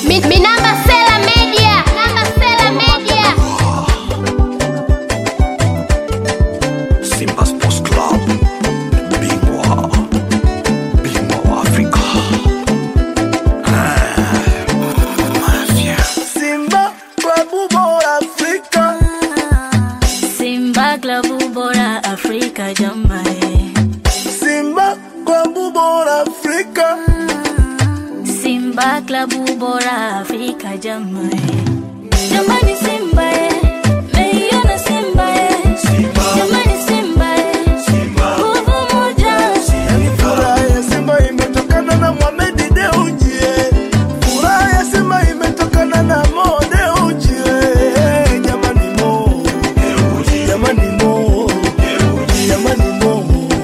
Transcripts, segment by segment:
Minamba Sela Media. Minamba Sela Media. Simba Sports Club. Bingwa wa Afrika. Mafia. Simba Klabu Bora Afrika. Simba Klabu Bora Afrika jamani. Simba Klabu Bora Afrika. Simba Klabu Bora Afrika jamani. Jamani Simba meiona Simba jamani Simba nguvu moja. Furaha ya Simba imetokana na Mohamed Dewji. Furaha ya Simba imetokana na Mo Dewji. Jamani Mo Dewji. Jamani Mo Dewji. Jamani Mo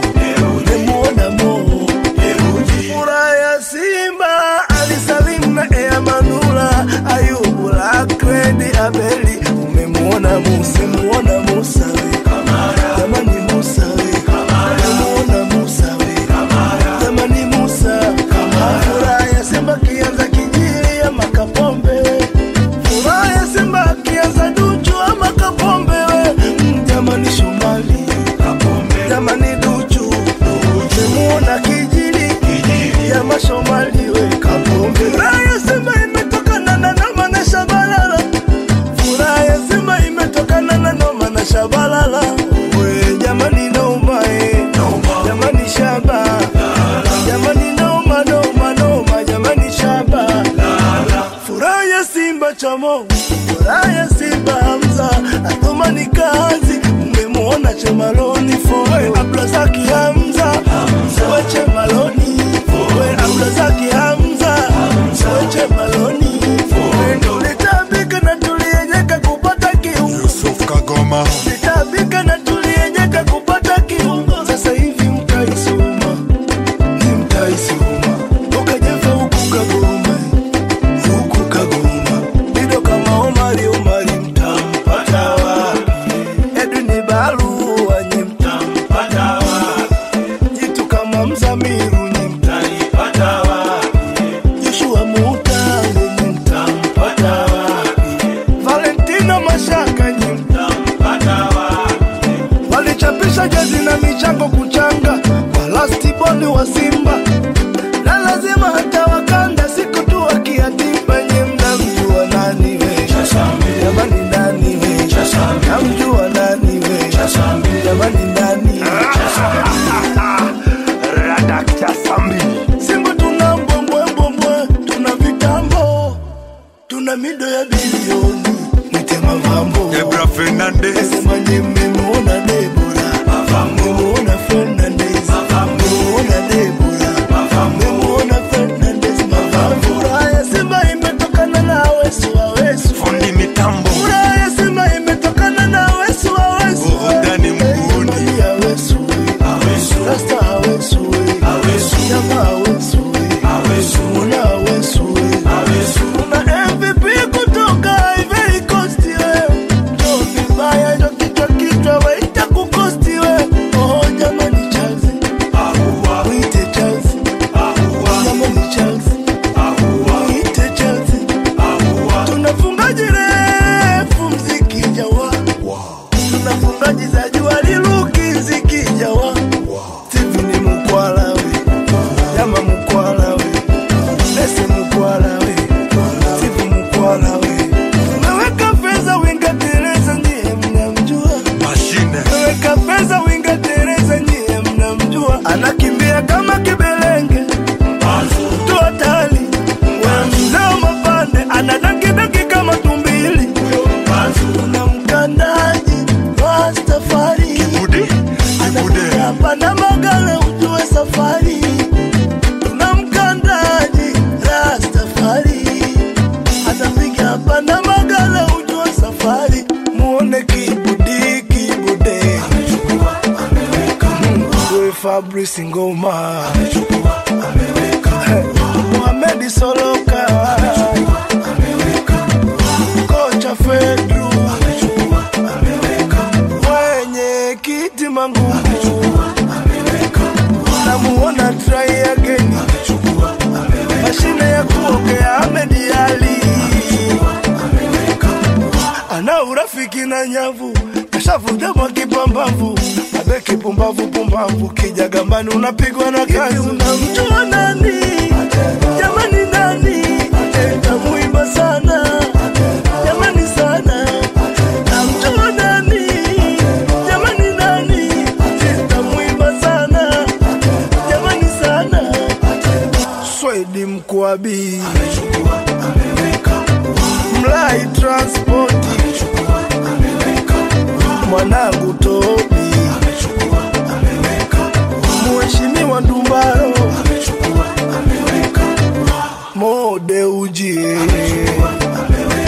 Demuona Mo Dewji. Furaha ya Simba Alisalim na Manula Ayubu Lakredi Abeli. Umemuona Musa, muona Musa we. Jamani Musa we. Umemuona Musa we. Jamani Musa. Furaha ya Simba kianza kijili ya Makapombe. Furaha ya Simba kianza Duchu ama Kapombe we. Jamani Shomali Kapombe. Jamani Duchu. Umemuona kijili ya Mashomali we Kapombe. Furaha ya Simba imetokana na Noma na Shabalala. Furaha ya Simba imetokana na Noma na Shabalala. We jamani Noma jamani Shaba. Jamani Noma jamani Shaba. Furaha ya Simba Chamo. Furaha ya Simba Hamza. Atumani kazi. Umemuona Chemaloni Foe. Abrazaki Hamza. We Chemaloni. We Abrazaki Hamza. We Chemaloni. Tulitabika na tulienyeka kupata kiungo. Yusuf Kagoma. Tulitabika na tulienyeka kupata kiungo. Sasa hivi mtaisoma. Ni mtaisoma. Ukajefa huku Kagoma. Huku Kagoma. Dido kama Omari mtampata wapi? Edwin Barua nye mtampata wapi? Jitu kama Mzamiru nye mtanipata wapi? Joshua Mutale nye mtampata wapi? Valentino Mashaka nye mtampata wapi? Walichapisha jezi na michango kuchanga kwa lasti boli wa Simba. Na lazima hata wakanda siku tu wakiatimba. Nye mnamjua nani we? Jamani nani we? Namjua nani we? Jamani nani? Radakta Sambi. Simba tuna mbwembwe, tuna vitambo, tuna mido ya bilioni, nitema vambo. Debra Fernandez. Sema nimemuona Debora, nimemuona Fernandez, nimemuona Debora, nimemuona Fernandez. Furaha ya Simba imetokana na Awesu. Fundi mitambo. Furaha ya Simba imetokana na Awesu. Burudani mguuni. Awesu. Rasta Awesu. Jama Awesu. Muna Awesu. Una MVP kutoka Ivory Coast we. Jo vibaya jo kichwa waita kukosti we. Oh jamani Chelsea. Wite Chelsea. Jamani Chelsea. Wite Chelsea. Tunafungaji refu mziki jawa. Tunafungaji za jua liluki mziki jawa. Steven Mukwala we. Jama Mukwala we. Nese Mukwala we. Steven Mukwala we. Umeweka pesa winga Teresa nyie mnamjua. Mashine. Umeweka pesa winga Teresa nyie mnamjua. Anakimbia kama kibelenge. Toa tali. Mzao mapande. Anadangi kama tumbili. Una mkandaji Rastafari. Bude. Hapa na magala ujue safari. Tuna mkandaji Rastafari. Atapiga hapa na magala ujue safari. Muone kibude. Mwe Fabrice Ngoma. Mohamed Soloka. Kocha Fedru. Mwenye kiti Mangu. Namuona try again. Mashine ya kuokea Ahmed Ali. rafiki na nyavu, kashavu demo kipambavu, abeki pumbavu pumbavu, kija gambani unapigwa na kazi. Unamjua nani? Jamani nani? Tamuimba sana, jamani sana. Namjua nani? Jamani nani? Tamuimba sana, jamani sana. Swedi Mkwabi amechukua ameweka, Mlai Transport amechukua ameweka, mwanangu Tobi amechukua ameweka, Mheshimiwa Ndumbaro amechukua ameweka, Mode Ujie amechukua ameweka.